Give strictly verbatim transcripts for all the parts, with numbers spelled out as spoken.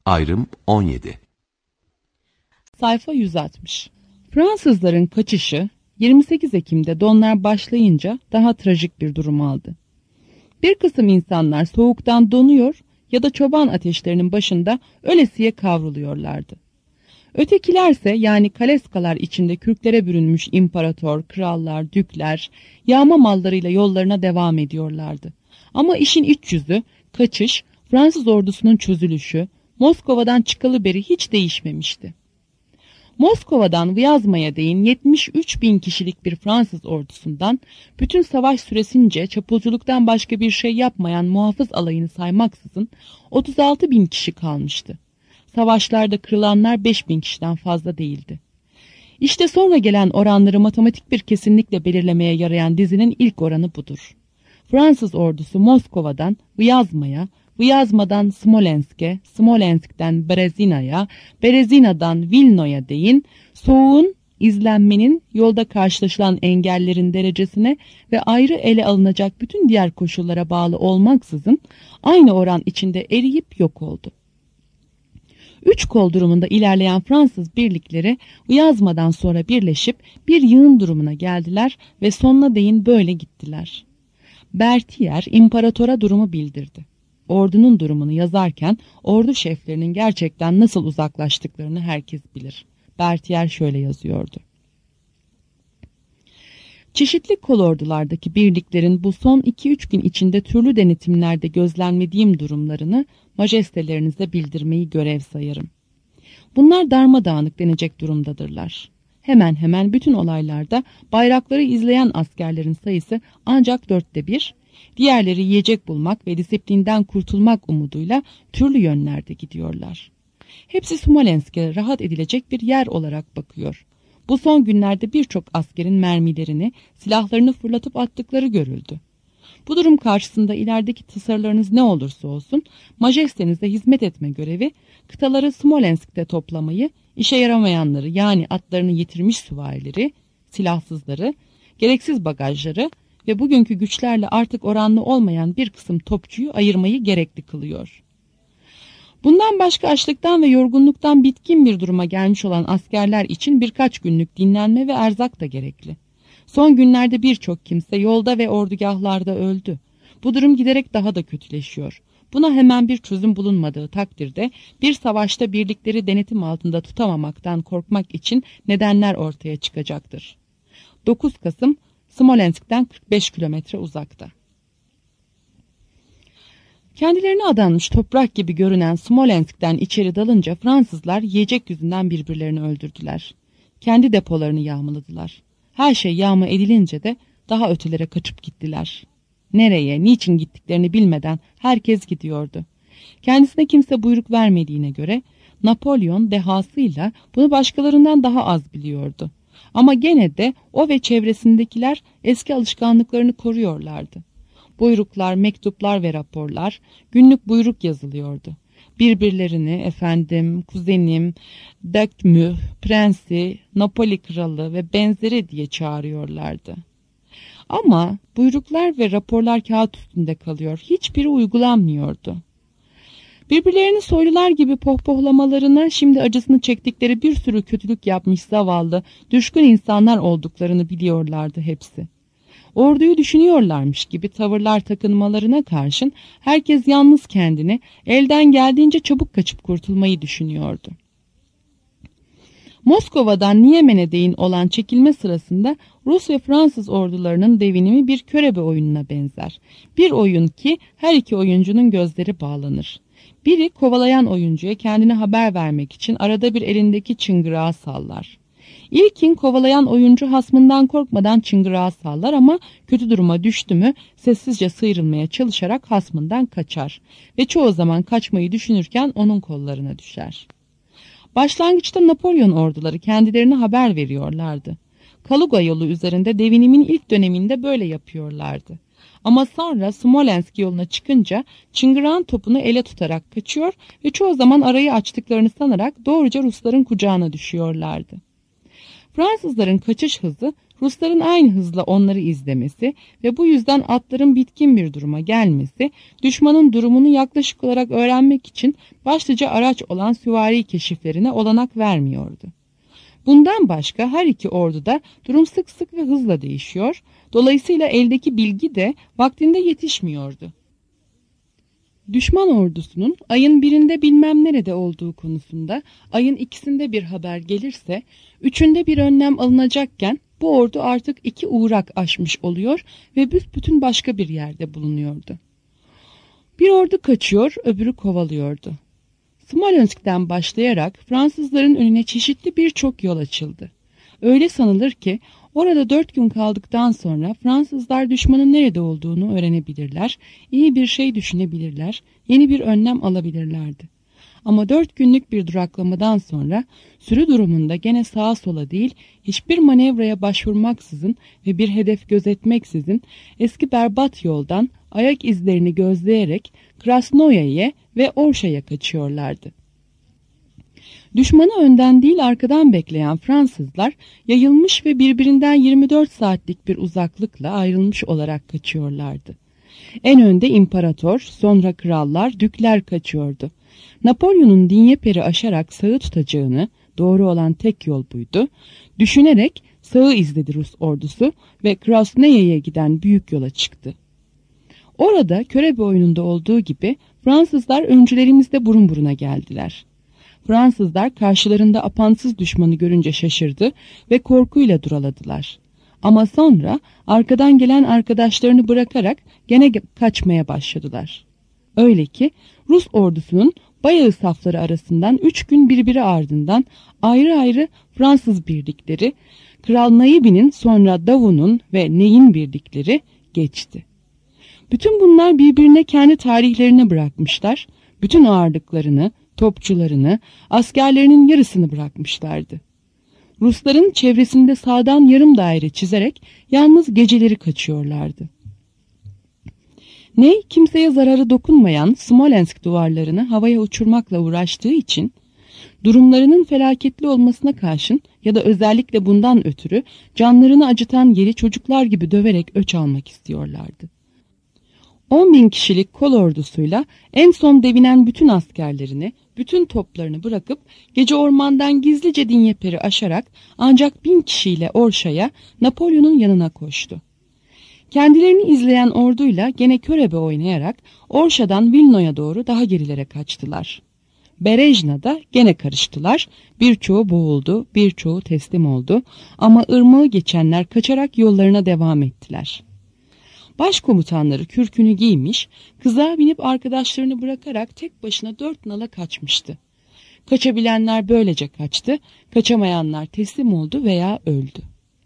Ayrım on yedi. Sayfa yüz altmış. Fransızların kaçışı yirmi sekiz Ekim'de donlar başlayınca daha trajik bir durum aldı. Bir kısım insanlar soğuktan donuyor ya da çoban ateşlerinin başında ölesiye kavruluyorlardı. Ötekilerse, yani kaleskalar içinde kürklere bürünmüş imparator, krallar, dükler yağma mallarıyla yollarına devam ediyorlardı. Ama işin iç yüzü, kaçış, Fransız ordusunun çözülüşü, Moskova'dan çıkalı beri hiç değişmemişti. Moskova'dan Vyazma'ya değin yetmiş üç bin kişilik bir Fransız ordusundan bütün savaş süresince çapulculuktan başka bir şey yapmayan muhafız alayını saymaksızın otuz altı bin kişi kalmıştı. Savaşlarda kırılanlar beş bin kişiden fazla değildi. İşte sonra gelen oranları matematik bir kesinlikle belirlemeye yarayan dizinin ilk oranı budur. Fransız ordusu Moskova'dan Vyazma'ya, Vyazma'dan Smolensk'e, Smolensk'ten Berezina'ya, Berezina'dan Vilno'ya değin, soğuğun, izlenmenin, yolda karşılaşılan engellerin derecesine ve ayrı ele alınacak bütün diğer koşullara bağlı olmaksızın aynı oran içinde eriyip yok oldu. Üç kol durumunda ilerleyen Fransız birlikleri Vyazma'dan sonra birleşip bir yığın durumuna geldiler ve sonuna değin böyle gittiler. Berthier imparatora durumu bildirdi. Ordunun durumunu yazarken ordu şeflerinin gerçekten nasıl uzaklaştıklarını herkes bilir. Berthier şöyle yazıyordu. Çeşitli kolordulardaki birliklerin bu son iki üç gün içinde türlü denetimlerde gözlemlediğim durumlarını majestelerinize bildirmeyi görev sayarım. Bunlar darmadağınık denecek durumdadırlar. Hemen hemen bütün olaylarda bayrakları izleyen askerlerin sayısı ancak dörtte bir, diğerleri yiyecek bulmak ve disiplinden kurtulmak umuduyla türlü yönlerde gidiyorlar. Hepsi Smolensk'e rahat edilecek bir yer olarak bakıyor. Bu son günlerde birçok askerin mermilerini, silahlarını fırlatıp attıkları görüldü. Bu durum karşısında ilerideki tasarılarınız ne olursa olsun, majestenize hizmet etme görevi, kıtaları Smolensk'te toplamayı, işe yaramayanları yani atlarını yitirmiş süvarileri, silahsızları, gereksiz bagajları ve bugünkü güçlerle artık oranlı olmayan bir kısım topçuyu ayırmayı gerekli kılıyor. Bundan başka açlıktan ve yorgunluktan bitkin bir duruma gelmiş olan askerler için birkaç günlük dinlenme ve erzak da gerekli. Son günlerde birçok kimse yolda ve ordugahlarda öldü. Bu durum giderek daha da kötüleşiyor. Buna hemen bir çözüm bulunmadığı takdirde bir savaşta birlikleri denetim altında tutamamaktan korkmak için nedenler ortaya çıkacaktır. dokuz Kasım Smolensk'ten kırk beş kilometre uzakta. Kendilerine adanmış toprak gibi görünen Smolensk'ten içeri dalınca Fransızlar yiyecek yüzünden birbirlerini öldürdüler. Kendi depolarını yağmaladılar. Her şey yağma edilince de daha ötelere kaçıp gittiler. Nereye, niçin gittiklerini bilmeden herkes gidiyordu. Kendisine kimse buyruk vermediğine göre Napolyon dehasıyla bunu başkalarından daha az biliyordu. Ama gene de o ve çevresindekiler eski alışkanlıklarını koruyorlardı. Buyruklar, mektuplar ve raporlar, günlük buyruk yazılıyordu. Birbirlerini efendim, kuzenim, Dökmüh, Prensi, Napoli Kralı ve benzeri diye çağırıyorlardı. Ama buyruklar ve raporlar kağıt üstünde kalıyor, hiçbiri uygulanmıyordu. Birbirlerini soylular gibi pohpohlamalarına şimdi acısını çektikleri bir sürü kötülük yapmış zavallı, düşkün insanlar olduklarını biliyorlardı hepsi. Orduyu düşünüyorlarmış gibi tavırlar takınmalarına karşın herkes yalnız kendini elden geldiğince çabuk kaçıp kurtulmayı düşünüyordu. Moskova'dan Niyemen'e değin olan çekilme sırasında Rus ve Fransız ordularının devinimi bir körebe oyununa benzer. Bir oyun ki her iki oyuncunun gözleri bağlanır. Biri kovalayan oyuncuya kendini haber vermek için arada bir elindeki çıngırağı sallar. İlkin kovalayan oyuncu hasmından korkmadan çıngırağı sallar ama kötü duruma düştü mü sessizce sıyrılmaya çalışarak hasmından kaçar ve çoğu zaman kaçmayı düşünürken onun kollarına düşer. Başlangıçta Napolyon orduları kendilerine haber veriyorlardı. Kaluga yolu üzerinde devinimin ilk döneminde böyle yapıyorlardı. Ama sonra Smolensk yoluna çıkınca çıngırağın topunu ele tutarak kaçıyor ve çoğu zaman arayı açtıklarını sanarak doğruca Rusların kucağına düşüyorlardı. Fransızların kaçış hızı Rusların aynı hızla onları izlemesi ve bu yüzden atların bitkin bir duruma gelmesi, düşmanın durumunu yaklaşık olarak öğrenmek için başlıca araç olan süvari keşiflerine olanak vermiyordu. Bundan başka her iki orduda durum sık sık ve hızla değişiyor, dolayısıyla eldeki bilgi de vaktinde yetişmiyordu. Düşman ordusunun ayın birinde bilmem nerede olduğu konusunda ayın ikisinde bir haber gelirse, üçünde bir önlem alınacakken bu ordu artık iki uğrak aşmış oluyor ve büsbütün başka bir yerde bulunuyordu. Bir ordu kaçıyor, öbürü kovalıyordu. Smolensk'ten başlayarak Fransızların önüne çeşitli birçok yol açıldı. Öyle sanılır ki orada dört gün kaldıktan sonra Fransızlar düşmanın nerede olduğunu öğrenebilirler, iyi bir şey düşünebilirler, yeni bir önlem alabilirlerdi. Ama dört günlük bir duraklamadan sonra sürü durumunda gene sağa sola değil, hiçbir manevraya başvurmaksızın ve bir hedef gözetmeksizin eski berbat yoldan ayak izlerini gözleyerek Krasnoya'ya ve Orşa'ya kaçıyorlardı. Düşmanı önden değil arkadan bekleyen Fransızlar yayılmış ve birbirinden yirmi dört saatlik bir uzaklıkla ayrılmış olarak kaçıyorlardı. En önde imparator, sonra krallar, dükler kaçıyordu. Napolyon'un Dinyeper'i aşarak sağı tutacağını, doğru olan tek yol buydu, düşünerek sağı izledi Rus ordusu ve Krasnoya'ya giden büyük yola çıktı. Orada körebe oyununda olduğu gibi Fransızlar öncülerimizle burun buruna geldiler. Fransızlar karşılarında apansız düşmanı görünce şaşırdı ve korkuyla duraladılar. Ama sonra arkadan gelen arkadaşlarını bırakarak gene kaçmaya başladılar. Öyle ki Rus ordusunun bayağı safları arasından üç gün birbiri ardından ayrı ayrı Fransız birlikleri, Kral Naibi'nin sonra Davout'un ve Ney'in birlikleri geçti. Bütün bunlar birbirine kendi tarihlerine bırakmışlar, bütün ağırlıklarını, topçularını, askerlerinin yarısını bırakmışlardı. Rusların çevresinde sağdan yarım daire çizerek yalnız geceleri kaçıyorlardı. Ney kimseye zararı dokunmayan Smolensk duvarlarını havaya uçurmakla uğraştığı için durumlarının felaketli olmasına karşın ya da özellikle bundan ötürü canlarını acıtan yeri çocuklar gibi döverek öç almak istiyorlardı. on bin kişilik kol ordusuyla en son devinen bütün askerlerini, bütün toplarını bırakıp gece ormandan gizlice Dinyeper'i aşarak ancak bin kişiyle Orşa'ya, Napolyon'un yanına koştu. Kendilerini izleyen orduyla gene körebe oynayarak Orşa'dan Vilno'ya doğru daha gerilere kaçtılar. Berejna'da gene karıştılar, birçoğu boğuldu, birçoğu teslim oldu ama ırmağı geçenler kaçarak yollarına devam ettiler. Başkomutanları kürkünü giymiş, kızağa binip arkadaşlarını bırakarak tek başına dört nala kaçmıştı. Kaçabilenler böylece kaçtı, kaçamayanlar teslim oldu veya öldü.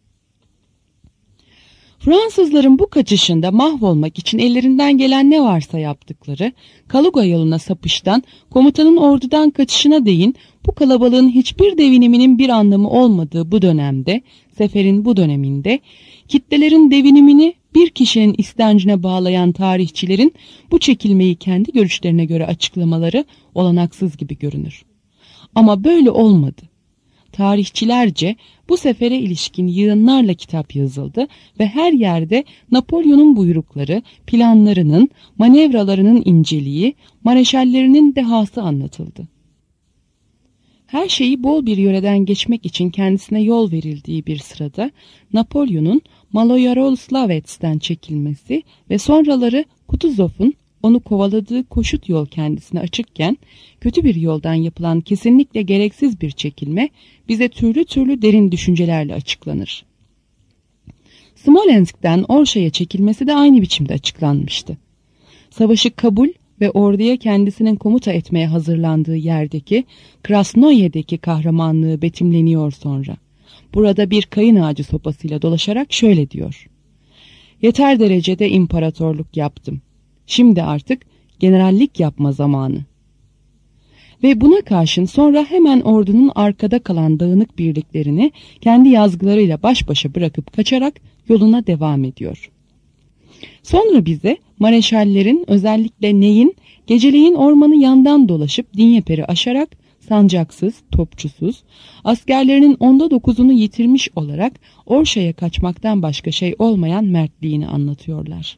Fransızların bu kaçışında mahvolmak için ellerinden gelen ne varsa yaptıkları, Kaluga yoluna sapıştan, komutanın ordudan kaçışına değin bu kalabalığın hiçbir deviniminin bir anlamı olmadığı bu dönemde, seferin bu döneminde, kitlelerin devinimini bir kişinin istencine bağlayan tarihçilerin bu çekilmeyi kendi görüşlerine göre açıklamaları olanaksız gibi görünür. Ama böyle olmadı. Tarihçilerce bu sefere ilişkin yığınlarla kitap yazıldı ve her yerde Napolyon'un buyrukları, planlarının, manevralarının inceliği, mareşallerinin dehası anlatıldı. Her şeyi bol bir yöreden geçmek için kendisine yol verildiği bir sırada Napolyon'un Maloyaroslavets'ten çekilmesi ve sonraları Kutuzov'un onu kovaladığı koşut yol kendisine açıkken kötü bir yoldan yapılan kesinlikle gereksiz bir çekilme bize türlü türlü derin düşüncelerle açıklanır. Smolensk'ten Orşa'ya çekilmesi de aynı biçimde açıklanmıştı. Savaşı kabul ve orduya kendisinin komuta etmeye hazırlandığı yerdeki Krasnoya'daki kahramanlığı betimleniyor sonra. Burada bir kayın ağacı sopasıyla dolaşarak şöyle diyor: "Yeter derecede imparatorluk yaptım. Şimdi artık generallik yapma zamanı." Ve buna karşın sonra hemen ordunun arkada kalan dağınık birliklerini kendi yazgılarıyla baş başa bırakıp kaçarak yoluna devam ediyor. Sonra bize mareşallerin, özellikle Ney'in geceleyin ormanı yandan dolaşıp Dinyeper'i aşarak sancaksız, topçusuz, askerlerinin onda dokuzunu yitirmiş olarak Orşa'ya kaçmaktan başka şey olmayan mertliğini anlatıyorlar.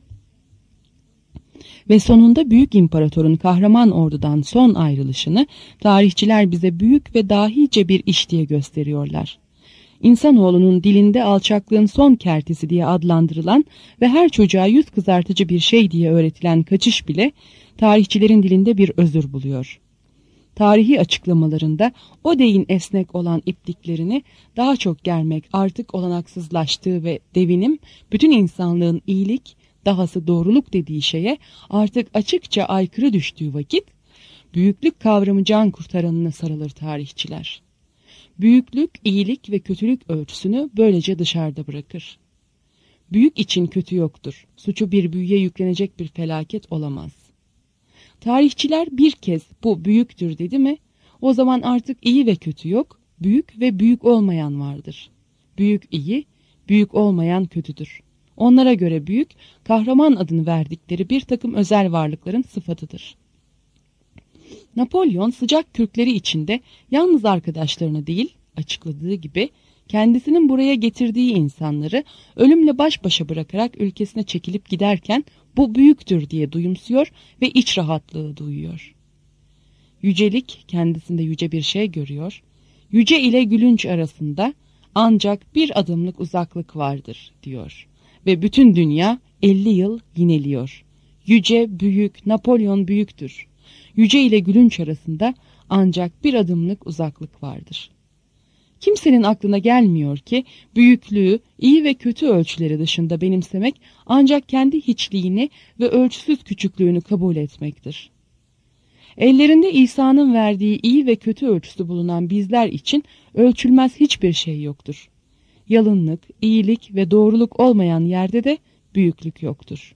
Ve sonunda büyük imparatorun kahraman ordudan son ayrılışını tarihçiler bize büyük ve dahice bir iş diye gösteriyorlar. İnsanoğlunun dilinde alçaklığın son kertesi diye adlandırılan ve her çocuğa yüz kızartıcı bir şey diye öğretilen kaçış bile tarihçilerin dilinde bir özür buluyor. Tarihi açıklamalarında o deyin esnek olan ipliklerini daha çok germek artık olanaksızlaştığı ve devinim bütün insanlığın iyilik, dahası doğruluk dediği şeye artık açıkça aykırı düştüğü vakit büyüklük kavramı can kurtaranına sarılır tarihçiler. Büyüklük, iyilik ve kötülük ölçüsünü böylece dışarıda bırakır. Büyük için kötü yoktur. Suçu bir büyüye yüklenecek bir felaket olamaz. Tarihçiler bir kez bu büyüktür dedi mi, o zaman artık iyi ve kötü yok, büyük ve büyük olmayan vardır. Büyük iyi, büyük olmayan kötüdür. Onlara göre büyük, kahraman adını verdikleri bir takım özel varlıkların sıfatıdır. Napolyon sıcak kürkleri içinde yalnız arkadaşlarını değil, açıkladığı gibi kendisinin buraya getirdiği insanları ölümle baş başa bırakarak ülkesine çekilip giderken bu büyüktür diye duyumsuyor ve iç rahatlığı duyuyor. Yücelik kendisinde yüce bir şey görüyor, yüce ile gülünç arasında ancak bir adımlık uzaklık vardır diyor ve bütün dünya elli yıl yineliyor. Yüce, büyük, Napolyon büyüktür. Yüce ile gülünç arasında ancak bir adımlık uzaklık vardır. Kimsenin aklına gelmiyor ki büyüklüğü iyi ve kötü ölçüleri dışında benimsemek ancak kendi hiçliğini ve ölçüsüz küçüklüğünü kabul etmektir. Ellerinde İsa'nın verdiği iyi ve kötü ölçüsü bulunan bizler için ölçülmez hiçbir şey yoktur. Yalınlık, iyilik ve doğruluk olmayan yerde de büyüklük yoktur.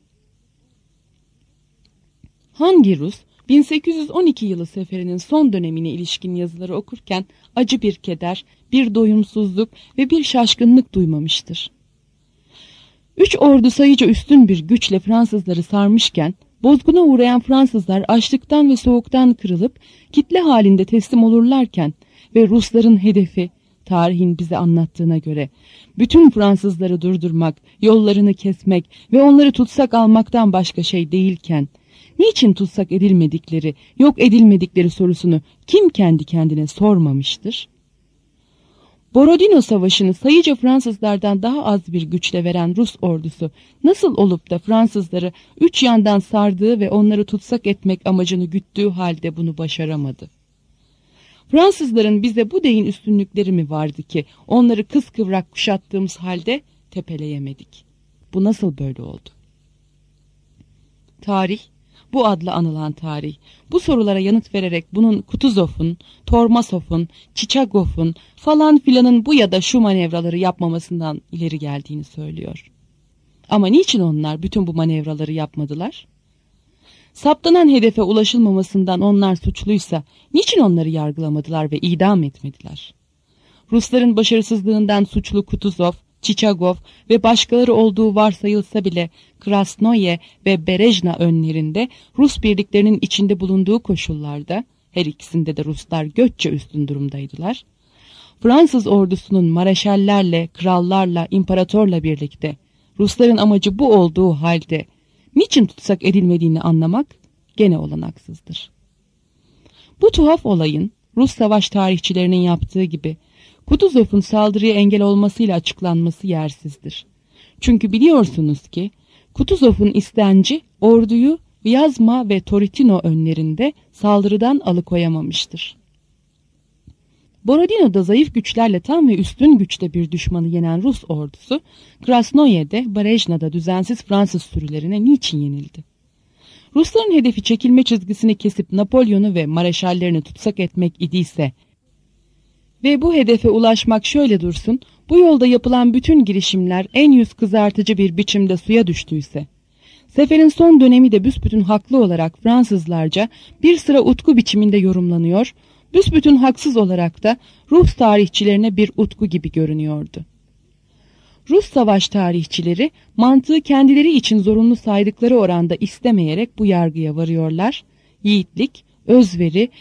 Hangi Rus bin sekiz yüz on iki yılı seferinin son dönemine ilişkin yazıları okurken acı bir keder, bir doyumsuzluk ve bir şaşkınlık duymamıştır? Üç ordu sayıca üstün bir güçle Fransızları sarmışken, bozguna uğrayan Fransızlar açlıktan ve soğuktan kırılıp kitle halinde teslim olurlarken ve Rusların hedefi, tarihin bize anlattığına göre, bütün Fransızları durdurmak, yollarını kesmek ve onları tutsak almaktan başka şey değilken, niçin tutsak edilmedikleri, yok edilmedikleri sorusunu kim kendi kendine sormamıştır? Borodino Savaşı'nı sayıca Fransızlardan daha az bir güçle veren Rus ordusu nasıl olup da Fransızları üç yandan sardığı ve onları tutsak etmek amacını güttüğü halde bunu başaramadı? Fransızların bize bu deyin üstünlükleri mi vardı ki onları kıskıvrak kuşattığımız halde tepeleyemedik? Bu nasıl böyle oldu? Tarih, bu adla anılan tarih, bu sorulara yanıt vererek bunun Kutuzov'un, Tormasov'un, Çiçagov'un falan filanın bu ya da şu manevraları yapmamasından ileri geldiğini söylüyor. Ama niçin onlar bütün bu manevraları yapmadılar? Saptanan hedefe ulaşılmamasından onlar suçluysa niçin onları yargılamadılar ve idam etmediler? Rusların başarısızlığından suçlu Kutuzov, Çiçagov ve başkaları olduğu varsayılsa bile Krasnoye ve Berejna önlerinde Rus birliklerinin içinde bulunduğu koşullarda, her ikisinde de Ruslar göççe üstün durumdaydılar, Fransız ordusunun mareşallerle, krallarla, imparatorla birlikte Rusların amacı bu olduğu halde niçin tutsak edilmediğini anlamak gene olanaksızdır. Bu tuhaf olayın Rus savaş tarihçilerinin yaptığı gibi Kutuzov'un saldırıya engel olmasıyla açıklanması yersizdir. Çünkü biliyorsunuz ki Kutuzov'un istenci orduyu Vyazma ve Torotino önlerinde saldırıdan alıkoyamamıştır. Borodino'da zayıf güçlerle tam ve üstün güçte bir düşmanı yenen Rus ordusu, Krasnoye'de, Berejna'da düzensiz Fransız sürülerine niçin yenildi? Rusların hedefi çekilme çizgisini kesip Napolyon'u ve mareşallerini tutsak etmek idiyse ve bu hedefe ulaşmak şöyle dursun, bu yolda yapılan bütün girişimler en yüz kızartıcı bir biçimde suya düştüyse, seferin son dönemi de büsbütün haklı olarak Fransızlarca bir sıra utku biçiminde yorumlanıyor, büsbütün haksız olarak da Rus tarihçilerine bir utku gibi görünüyordu. Rus savaş tarihçileri mantığı kendileri için zorunlu saydıkları oranda istemeyerek bu yargıya varıyorlar. Yiğitlik, özveri,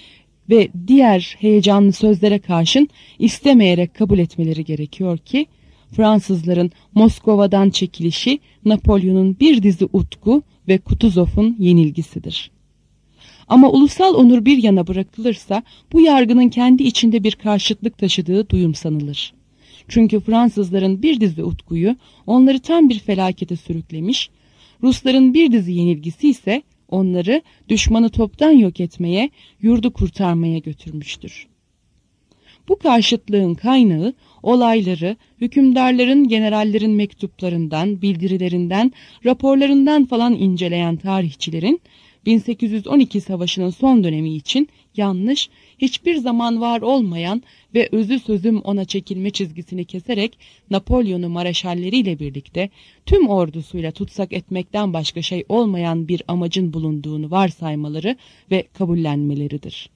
ve diğer heyecanlı sözlere karşın istemeyerek kabul etmeleri gerekiyor ki Fransızların Moskova'dan çekilişi Napolyon'un bir dizi utku ve Kutuzov'un yenilgisidir. Ama ulusal onur bir yana bırakılırsa bu yargının kendi içinde bir karşıtlık taşıdığı duyum sanılır. Çünkü Fransızların bir dizi utkuyu onları tam bir felakete sürüklemiş, Rusların bir dizi yenilgisi ise onları düşmanı toptan yok etmeye, yurdu kurtarmaya götürmüştür. Bu karşıtlığın kaynağı olayları hükümdarların, generallerin mektuplarından, bildirilerinden, raporlarından falan inceleyen tarihçilerin bin sekiz yüz on iki Savaşı'nın son dönemi için yanlış, hiçbir zaman var olmayan ve özü sözüm ona çekilme çizgisini keserek Napolyon'u mareşalleriyle birlikte tüm ordusuyla tutsak etmekten başka şey olmayan bir amacın bulunduğunu varsaymaları ve kabullenmeleridir.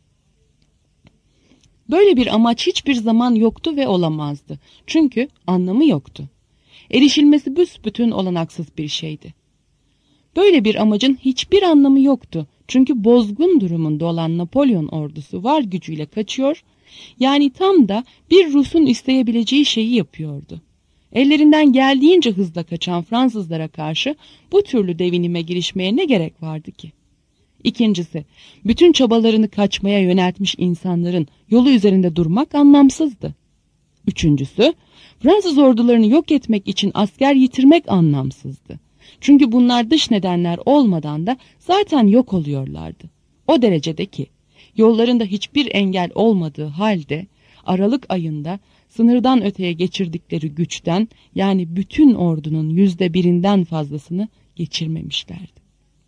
Böyle bir amaç hiçbir zaman yoktu ve olamazdı. Çünkü anlamı yoktu. Erişilmesi büsbütün olanaksız bir şeydi. Böyle bir amacın hiçbir anlamı yoktu. Çünkü bozgun durumunda olan Napolyon ordusu var gücüyle kaçıyor, yani tam da bir Rus'un isteyebileceği şeyi yapıyordu. Ellerinden geldiğince hızla kaçan Fransızlara karşı bu türlü devinime girişmeye ne gerek vardı ki? İkincisi, bütün çabalarını kaçmaya yöneltmiş insanların yolu üzerinde durmak anlamsızdı. Üçüncüsü, Fransız ordularını yok etmek için asker yitirmek anlamsızdı. Çünkü bunlar dış nedenler olmadan da zaten yok oluyorlardı. O derecede ki yollarında hiçbir engel olmadığı halde Aralık ayında sınırdan öteye geçirdikleri güçten, yani bütün ordunun yüzde birinden fazlasını geçirmemişlerdi.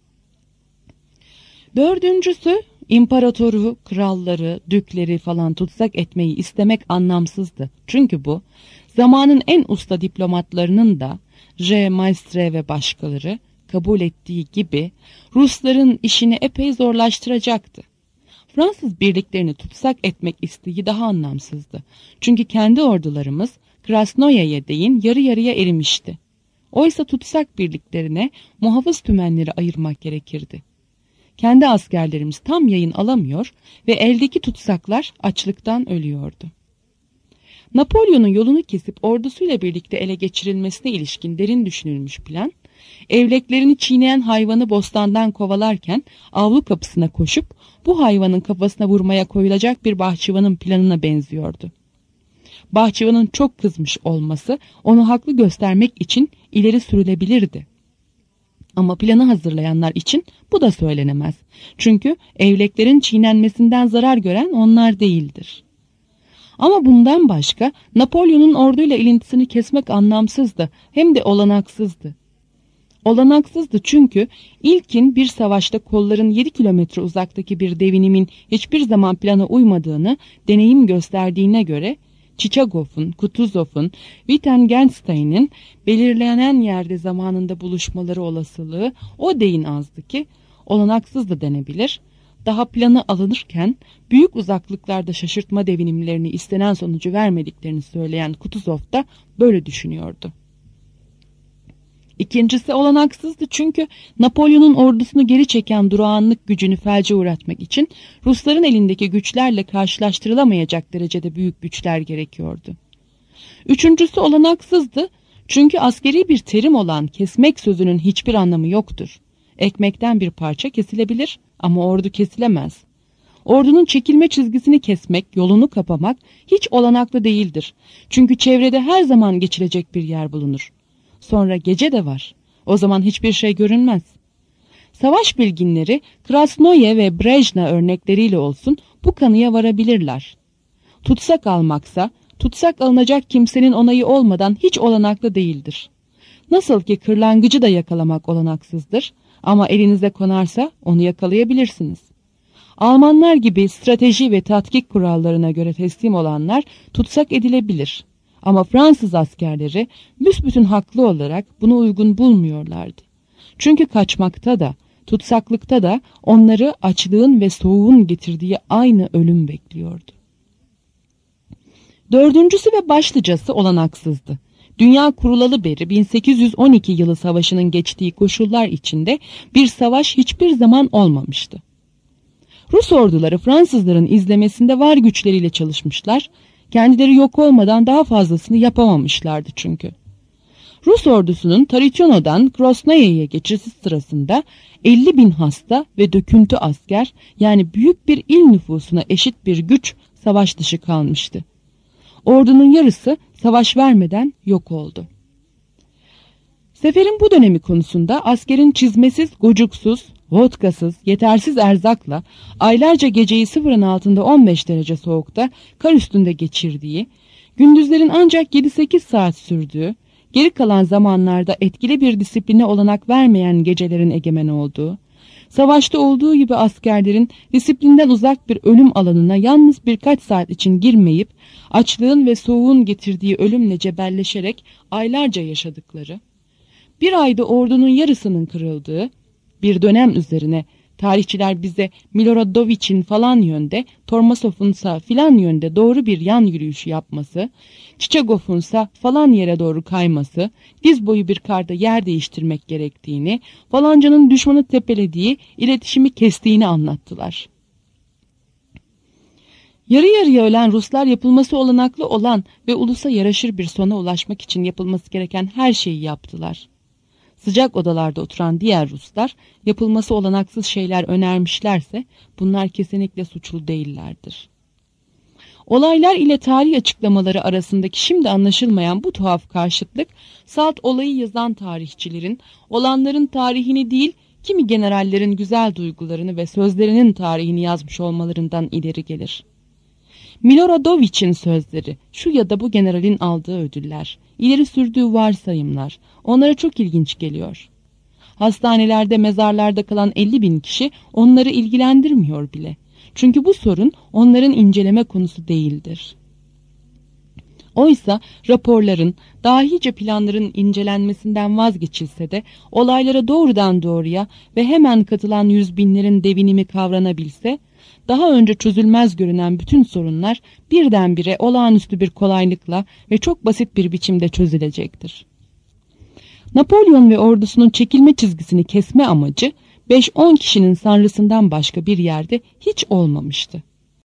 Dördüncüsü, imparatoru, kralları, dükleri falan tutsak etmeyi istemek anlamsızdı. Çünkü bu zamanın en usta diplomatlarının da J. Maistre ve başkaları kabul ettiği gibi Rusların işini epey zorlaştıracaktı. Fransız birliklerini tutsak etmek isteği daha anlamsızdı. Çünkü kendi ordularımız Krasnoya'ya değin yarı yarıya erimişti. Oysa tutsak birliklerine muhafız tümenleri ayırmak gerekirdi. Kendi askerlerimiz tam yayın alamıyor ve eldeki tutsaklar açlıktan ölüyordu. Napolyon'un yolunu kesip ordusuyla birlikte ele geçirilmesine ilişkin derin düşünülmüş plan, evleklerini çiğneyen hayvanı bostandan kovalarken avlu kapısına koşup bu hayvanın kafasına vurmaya koyulacak bir bahçıvanın planına benziyordu. Bahçıvanın çok kızmış olması onu haklı göstermek için ileri sürülebilirdi. Ama planı hazırlayanlar için bu da söylenemez. Çünkü evleklerin çiğnenmesinden zarar gören onlar değildir. Ama bundan başka Napolyon'un orduyla ilintisini kesmek anlamsızdı, hem de olanaksızdı. Olanaksızdı çünkü ilkin bir savaşta kolların yedi kilometre uzaktaki bir devinimin hiçbir zaman plana uymadığını deneyim gösterdiğine göre Çiçagov'un, Kutuzov'un, Wittgenstein'in belirlenen yerde zamanında buluşmaları olasılığı o deyin azdı ki olanaksızdı denebilir. Daha planı alınırken büyük uzaklıklarda şaşırtma devinimlerini istenen sonucu vermediklerini söyleyen Kutuzov da böyle düşünüyordu. İkincisi olanaksızdı çünkü Napolyon'un ordusunu geri çeken durağanlık gücünü felce uğratmak için Rusların elindeki güçlerle karşılaştırılamayacak derecede büyük güçler gerekiyordu. Üçüncüsü olanaksızdı çünkü askeri bir terim olan kesmek sözünün hiçbir anlamı yoktur. Ekmekten bir parça kesilebilir ama ordu kesilemez. Ordunun çekilme çizgisini kesmek, yolunu kapamak hiç olanaklı değildir. Çünkü çevrede her zaman geçilecek bir yer bulunur. Sonra gece de var. O zaman hiçbir şey görünmez. Savaş bilginleri Krasnoye ve Brejna örnekleriyle olsun bu kanıya varabilirler. Tutsak almaksa, tutsak alınacak kimsenin onayı olmadan hiç olanaklı değildir. Nasıl ki kırlangıcı da yakalamak olanaksızdır ama elinize konarsa onu yakalayabilirsiniz. Almanlar gibi strateji ve tatkik kurallarına göre teslim olanlar tutsak edilebilir. Ama Fransız askerleri büsbütün haklı olarak bunu uygun bulmuyorlardı. Çünkü kaçmakta da, tutsaklıkta da onları açlığın ve soğuğun getirdiği aynı ölüm bekliyordu. Dördüncüsü ve başlıcası olanaksızdı. Dünya kurulalı beri bin sekiz yüz on iki yılı savaşının geçtiği koşullar içinde bir savaş hiçbir zaman olmamıştı. Rus orduları Fransızların izlemesinde var güçleriyle çalışmışlar, kendileri yok olmadan daha fazlasını yapamamışlardı çünkü. Rus ordusunun Taritiono'dan Krosnaya'ya geçişi sırasında elli bin hasta ve döküntü asker, yani büyük bir il nüfusuna eşit bir güç savaş dışı kalmıştı. Ordunun yarısı savaş vermeden yok oldu. Seferin bu dönemi konusunda askerin çizmesiz, gocuksuz, vodkasız, yetersiz erzakla aylarca geceyi sıfırın altında on beş derece soğukta kar üstünde geçirdiği, gündüzlerin ancak yedi sekiz saat sürdüğü, geri kalan zamanlarda etkili bir disipline olanak vermeyen gecelerin egemen olduğu, savaşta olduğu gibi askerlerin disiplinden uzak bir ölüm alanına yalnız birkaç saat için girmeyip, açlığın ve soğuğun getirdiği ölümle cebelleşerek aylarca yaşadıkları, bir ayda ordunun yarısının kırıldığı bir dönem üzerine tarihçiler bize Miloradovic'in falan yönde, Tormasov'unsa filan yönde doğru bir yan yürüyüşü yapması, Çiçagov'unsa falan yere doğru kayması, diz boyu bir karda yer değiştirmek gerektiğini, falancanın düşmanı tepelediği, iletişimi kestiğini anlattılar. Yarı yarıya ölen Ruslar yapılması olanaklı olan ve ulusa yaraşır bir sona ulaşmak için yapılması gereken her şeyi yaptılar. Sıcak odalarda oturan diğer Ruslar yapılması olanaksız şeyler önermişlerse bunlar kesinlikle suçlu değillerdir. Olaylar ile tarih açıklamaları arasındaki şimdi anlaşılmayan bu tuhaf karşıtlık, salt olayı yazan tarihçilerin olanların tarihini değil, kimi generallerin güzel duygularını ve sözlerinin tarihini yazmış olmalarından ileri gelir. Miloradovic'in sözleri, şu ya da bu generalin aldığı ödüller, ileri sürdüğü varsayımlar onlara çok ilginç geliyor. Hastanelerde, mezarlarda kalan elli bin kişi onları ilgilendirmiyor bile. Çünkü bu sorun onların inceleme konusu değildir. Oysa raporların, dahice planların incelenmesinden vazgeçilse de olaylara doğrudan doğruya ve hemen katılan yüz binlerin devinimi kavranabilse, daha önce çözülmez görünen bütün sorunlar birdenbire olağanüstü bir kolaylıkla ve çok basit bir biçimde çözülecektir. Napolyon ve ordusunun çekilme çizgisini kesme amacı beş on kişinin sanrısından başka bir yerde hiç olmamıştı.